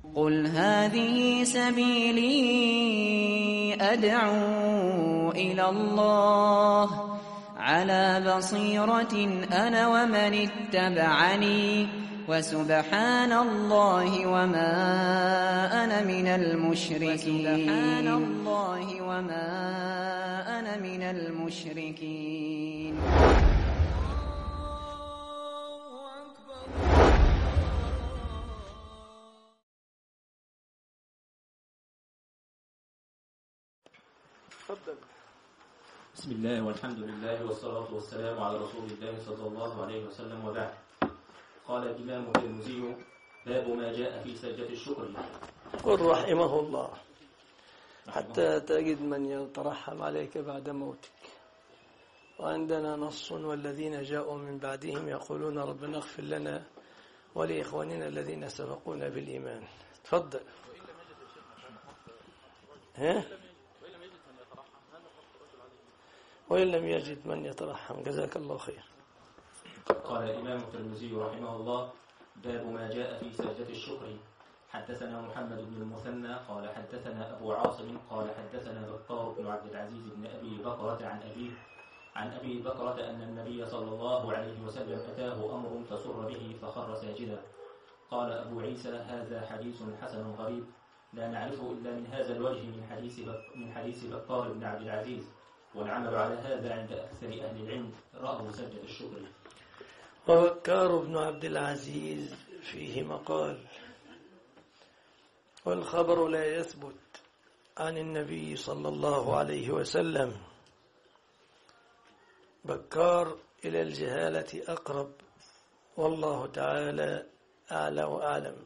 قل هذه سبيلي أدعو إلى الله على بصيرة أنا ومن اتبعني وسبحان الله وما أنا من المشركين. بسم الله والحمد لله والصلاة والسلام على رسول الله صلى الله عليه وسلم، وبعد. قال الإمام الترمذي: باب ما جاء في سجدة الشكر. قل رحمه الله حتى تجد من يترحم عليك بعد موتك. وعندنا نص: والذين جاءوا من بعدهم يقولون ربنا اغفر لنا ولإخواننا الذين سبقونا بالإيمان. تفضل. وإن لم يجد من يترحم. جزاك الله خير. قال الإمام الترمذي رحمه الله: باب ما جاء في سجدة الشكر. حدثنا محمد بن المثنى قال حدثنا أبو عاصم قال حدثنا بكار بن عبد العزيز بن أبي بكرة عن أبي بكرة أن النبي صلى الله عليه وسلم أتاه أمر فسر به فخر ساجدا. قال أبو عيسى: هذا حديث حسن غريب لا نعرفه إلا من هذا الوجه من حديث بكار بن عبد العزيز، والعمل على هذا عند أكثر أهل العلم رأوا سجدة الشكر. وبكار بن عبد العزيز فيه مقال، والخبر لا يثبت عن النبي صلى الله عليه وسلم. بكار إلى الجهالة أقرب، والله تعالى أعلى وأعلم.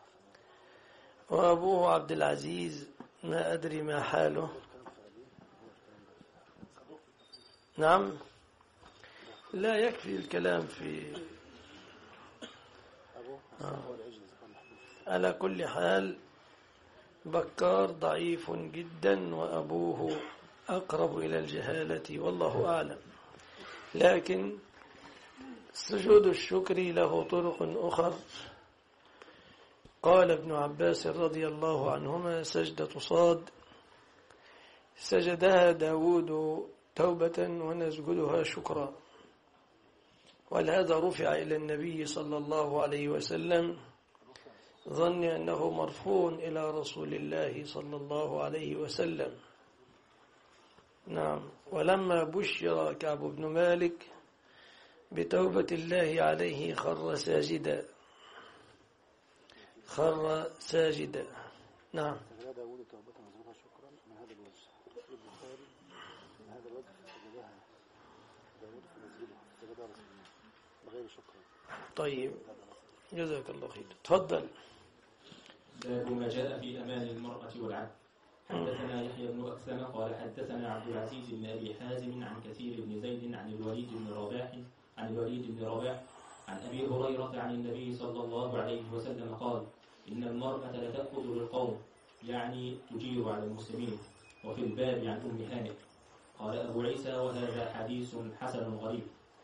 وأبوه عبد العزيز ما أدري ما حاله. نعم، لا يكفي الكلام في على كل حال. بكار ضعيف جدا وأبوه أقرب إلى الجهالة، والله أعلم. لكن سجود الشكر له طرق أخر. قال ابن عباس رضي الله عنهما: سجدة صاد سجدها داود توبة ونسجدها شكرا. ولهذا رفع إلى النبي صلى الله عليه وسلم، ظن أنه مرفوع إلى رسول الله صلى الله عليه وسلم. نعم. ولما بشر كعب بن مالك بتوبة الله عليه خر ساجدا. نعم. طيب، جزاك الله خير. تفضل. باب ما جاء في أمان المرأة والعبد. حدثنا يحيى بن أكثم قال حدثنا عبد العزيز بن أبي حازم عن كثير بن زيد عن الوليد بن رباح عن أبي هريرة عن النبي صلى الله عليه وسلم قال: إن المرأة لتأخذ للقوم، يعني تجير على المسلمين. وفي الباب عن أم هانئ. قال أبو عيسى: وهذا حديث حسن غريب.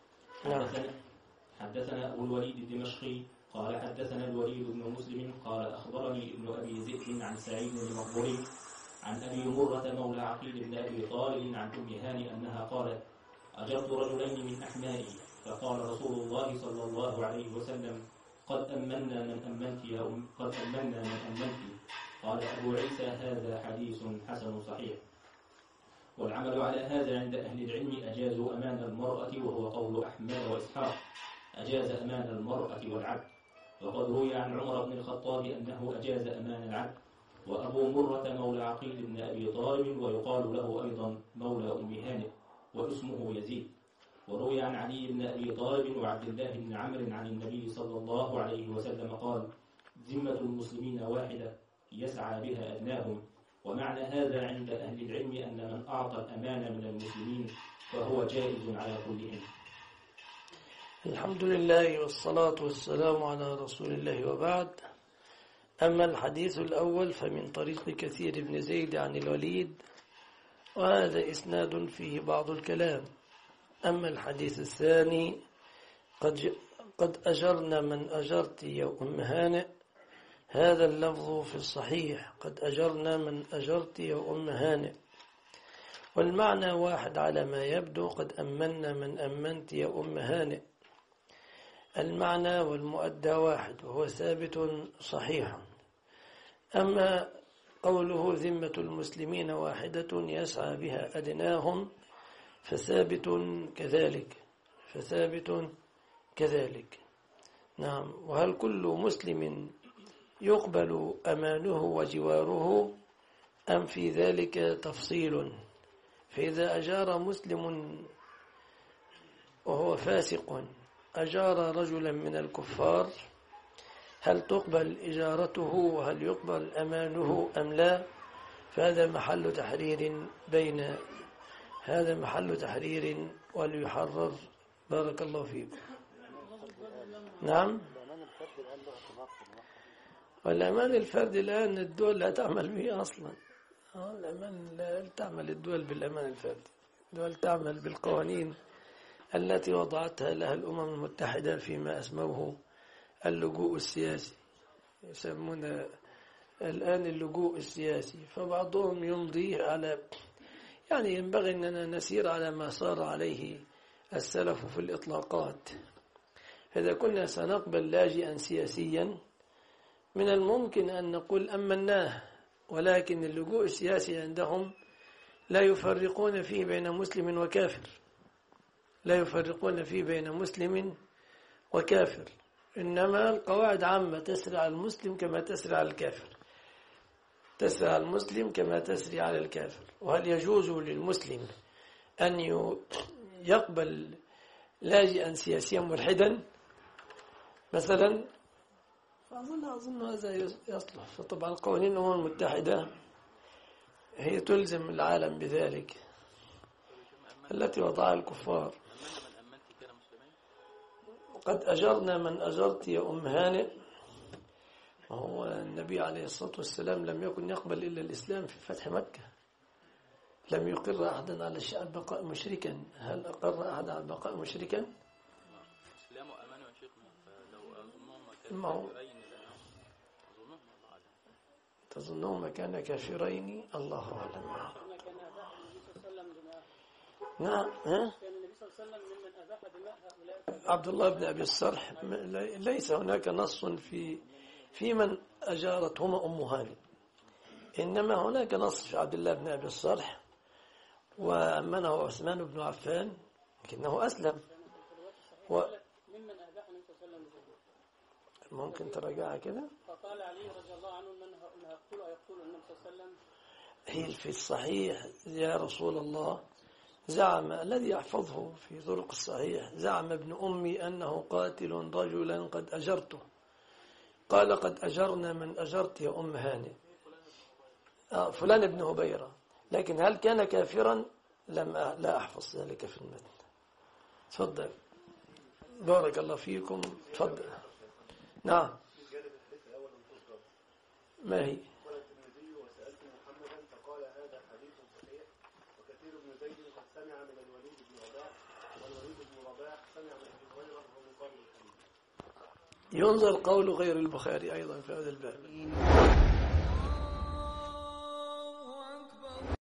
حدثنا أبو الوليد الدمشقي قال حدثنا الوليد بن مسلم قال أخبرني ابن أبي ذئب عن سعيد المقبري عن أبي مرة مولى عقيل بن أبي طالب عن أم هانئ أنها قالت: أجرت رجلين من أحمائي، فقال رسول الله صلى الله عليه وسلم: قد أمنا من أمنت. قال أبو عيسى: هذا حديث حسن صحيح. والعمل على هذا عند أهل العلم أجازوا أمان المرأة، وهو قول أحمد وإسحاق، أجاز أمان المرأة والعبد. وقد روي عن عمر بن الخطاب أنه أجاز أمان العبد. وأبو مرة مولى عقيل بن أبي طالب، ويقال له أيضا مولى أم هانئ، واسمه يزيد. وروي عن علي بن أبي طالب وعبد الله بن عمرو عن النبي صلى الله عليه وسلم قال: ذمة المسلمين واحدة يسعى بها أدناهم. ومعنى هذا عند أهل العلم أن من أعطى الأمانة من المسلمين فهو جائز على كلهم. الحمد لله والصلاة والسلام على رسول الله، وبعد. أما الحديث الأول فمن طريق كثير بن زيد عن الوليد، وهذا إسناد فيه بعض الكلام. أما الحديث الثاني: قد أجرنا من أجرت يا أم هانئ، هذا اللفظ في الصحيح: قد أجرنا من أجرت يا أم هانئ. والمعنى واحد على ما يبدو: قد أمنا من أمنت يا أم هانئ. المعنى والمؤدى واحد، وهو ثابت صحيح. أما قوله ذمة المسلمين واحدة يسعى بها أدناهم فثابت كذلك. نعم. وهل كل مسلم يقبل أمانه وجواره أم في ذلك تفصيل؟ فإذا أجار مسلم وهو فاسق أجار رجلا من الكفار، هل تقبل إجارته وهل يقبل أمانه أم لا؟ فهذا محل تحرير وليحرر. بارك الله فيكم. نعم. والأمان الفردي الآن الدول لا تعمل به أصلا. الأمان لا تعمل الدول بالأمان الفردي، الدول تعمل بالقوانين التي وضعتها لها الأمم المتحدة فيما أسموه اللجوء السياسي، يسمون الآن اللجوء السياسي. فبعضهم يمضي على، يعني ينبغي أننا نسير على ما صار عليه السلف في الإطلاقات. إذا كنا سنقبل لاجئا سياسيا من الممكن أن نقول أمناه، ولكن اللجوء السياسي عندهم لا يفرقون فيه بين مسلم وكافر، إنما القواعد عامة تسري على المسلم كما تسري على الكافر، وهل يجوز للمسلم أن يقبل لاجئا سياسيا ملحدا مثلا؟ أظن هذا يصلح. فطبعا قوانين الأمم المتحدة هي تلزم العالم بذلك، التي وضعها الكفار. قد أجرنا من أجرت يا أم هانئ. وهو النبي عليه الصلاة والسلام لم يكن يقبل إلا الإسلام في فتح مكة، لم يقر أحدا على البقاء مشركا. هل أقر أحدا على البقاء مشركا؟ تظنهما كان كافرين؟ الله أعلم. نعم. عبد الله بن أبي الصرح ليس هناك نص في من أجارتهما أم هانئ، إنما هناك نص في عبد الله بن أبي الصرح وأمنه عثمان بن عفان لكنه أسلم. ممن أباح النبي صلى الله عليه وسلم. ممكن تراجعها كده. فقال علي رضي الله عنه من يقول النبي صلى الله عليه وسلم. هي في الصحيح يا رسول الله، زعم الذي يحفظه في طرق الصحيح، زعم ابن أمي أنه قاتل رجلا قد أجرته، قال قد أجرنا من أجرت يا أم هانئ. فلان ابن هبيرة. لكن هل كان كافرا؟ لا أحفظ ذلك في المتن. تفضل. بارك الله فيكم. تفضل. نعم. ما هي؟ ينظر قول غير البخاري أيضا في هذا الباب.